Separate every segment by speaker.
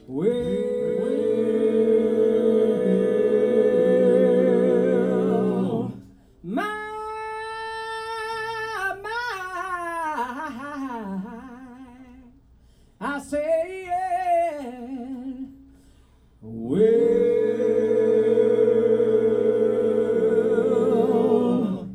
Speaker 1: Well, I say, yeah. Well,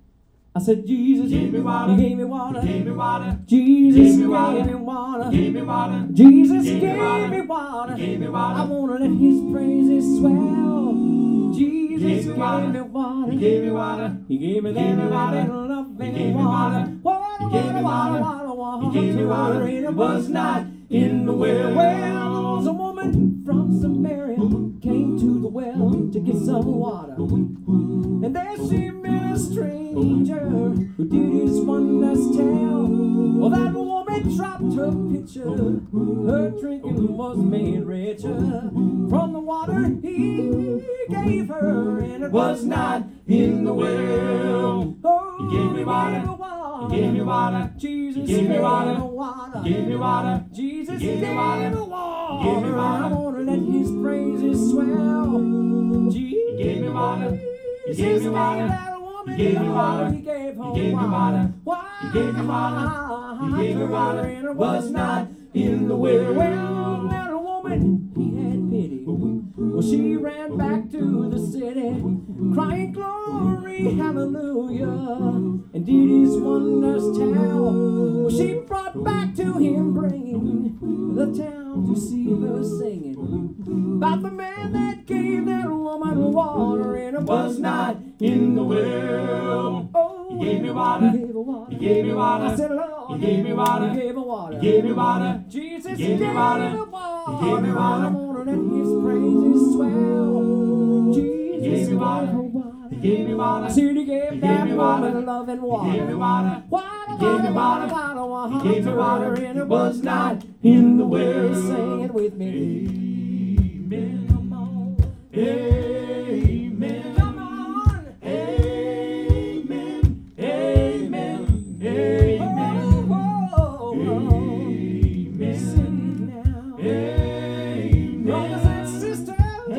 Speaker 1: I said, Jesus,
Speaker 2: Give me water.
Speaker 1: you gave me water.
Speaker 2: Give me water.
Speaker 1: Jesus
Speaker 2: Give me water.
Speaker 1: gave me water.
Speaker 2: Give me water.
Speaker 1: Jesus
Speaker 2: Give me
Speaker 1: gave
Speaker 2: water.
Speaker 1: me water.
Speaker 2: Give me water.
Speaker 1: I want to let his praises swell. Jesus
Speaker 2: Give me
Speaker 1: gave
Speaker 2: water.
Speaker 1: me water.
Speaker 2: He gave me water.
Speaker 1: He gave me
Speaker 2: He gave me
Speaker 1: that
Speaker 2: water.
Speaker 1: loving
Speaker 2: He gave me
Speaker 1: water.
Speaker 2: water. He gave me water. He gave me water.
Speaker 1: It
Speaker 2: Was not in the well.
Speaker 1: Well, there was a woman from Samaria came to the well to get some water. And there she met a stranger who did his wonders tell. Well, that woman dropped her pitcher. Her drinking was made richer from the water he gave her, and it
Speaker 2: Was not in the well.
Speaker 1: Oh,
Speaker 2: He gave me water. He gave me water.
Speaker 1: Jesus
Speaker 2: He gave me water.
Speaker 1: water.
Speaker 2: He gave me water.
Speaker 1: Jesus
Speaker 2: He gave me water.
Speaker 1: water.
Speaker 2: He gave me water.
Speaker 1: I want to let his praises swell.
Speaker 2: He gave me water. He gave me water.
Speaker 1: He
Speaker 2: gave me water.
Speaker 1: He gave her
Speaker 2: He gave me water.
Speaker 1: water.
Speaker 2: He gave me water. He gave me water.
Speaker 1: And it
Speaker 2: Was not in the well.
Speaker 1: Well, that woman, he had pity. Well, she ran back to the city, crying glory, hallelujah, and did his wonders tell. Well, she brought back to him, bringing the town to see her singing about the man that gave that woman water, and it
Speaker 2: Was not in the well.
Speaker 1: Oh,
Speaker 2: He gave me water.
Speaker 1: He gave her water.
Speaker 2: He gave me water.
Speaker 1: I said, Lord,
Speaker 2: He gave me water.
Speaker 1: He gave her water.
Speaker 2: He gave me water.
Speaker 1: Jesus
Speaker 2: He gave me water.
Speaker 1: He
Speaker 2: He gave me water.
Speaker 1: I wanna let his praises swell. Jesus
Speaker 2: He gave me water.
Speaker 1: her water.
Speaker 2: He gave me water.
Speaker 1: I said he gave
Speaker 2: He
Speaker 1: that
Speaker 2: gave me water.
Speaker 1: woman love and water.
Speaker 2: He gave me water.
Speaker 1: Water,
Speaker 2: He gave me water.
Speaker 1: water,
Speaker 2: He gave me water.
Speaker 1: and it
Speaker 2: Was not in the well.
Speaker 1: Sing it with me.
Speaker 2: Amen.
Speaker 1: Come on.
Speaker 2: Amen.
Speaker 1: Come on.
Speaker 2: Amen. Amen. Amen.
Speaker 1: Oh,
Speaker 2: Amen.
Speaker 1: sing it now. Brothers
Speaker 2: Amen.
Speaker 1: and sisters.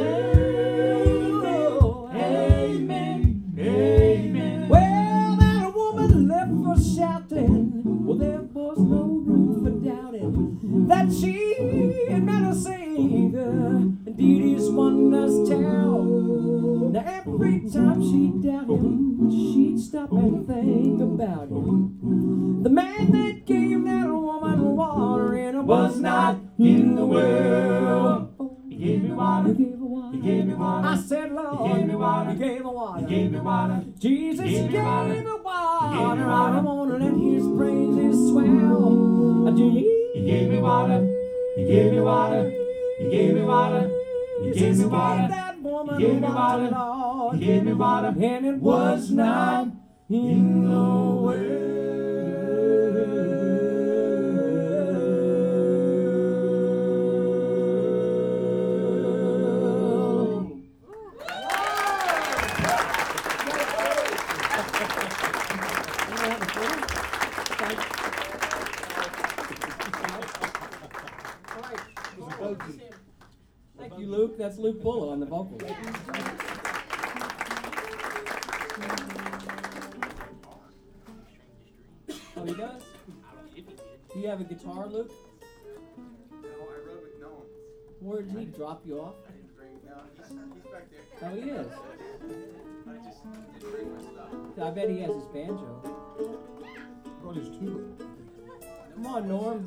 Speaker 2: Amen. Amen.
Speaker 1: Well, that woman left for shouting. Well, there was no room for doubting that she had met a Savior and did his wonders tell. Now, every time she doubted him, she'd stop and think about him. The man that gave that woman water and it
Speaker 2: Was not in the well. He gave me water.
Speaker 1: He gave her water.
Speaker 2: He gave me water.
Speaker 1: I said, Lord,
Speaker 2: He gave me water.
Speaker 1: He gave her water.
Speaker 2: He gave me water.
Speaker 1: Jesus
Speaker 2: He
Speaker 1: gave
Speaker 2: gave
Speaker 1: me
Speaker 2: me
Speaker 1: water.
Speaker 2: water. He gave me water.
Speaker 1: I want to let his praises swell.
Speaker 2: He gave me water. He gave me water. He gave me water. He gave me water.
Speaker 1: That woman
Speaker 2: He gave me water.
Speaker 1: Lord.
Speaker 2: He gave me water.
Speaker 1: And it
Speaker 2: Was not in the well.
Speaker 1: Thank you, Luke. That's Luke Bulla on the vocals. Oh, he does? Do you have a guitar, Luke?
Speaker 3: No, I rode with Nolan.
Speaker 1: Where did he drop you off?
Speaker 3: I didn't bring, no, he's back there.
Speaker 1: Oh, he is.
Speaker 3: I just didn't bring my stuff.
Speaker 1: I bet he has his banjo.
Speaker 4: Brought his tuba.
Speaker 1: Come on, Norm.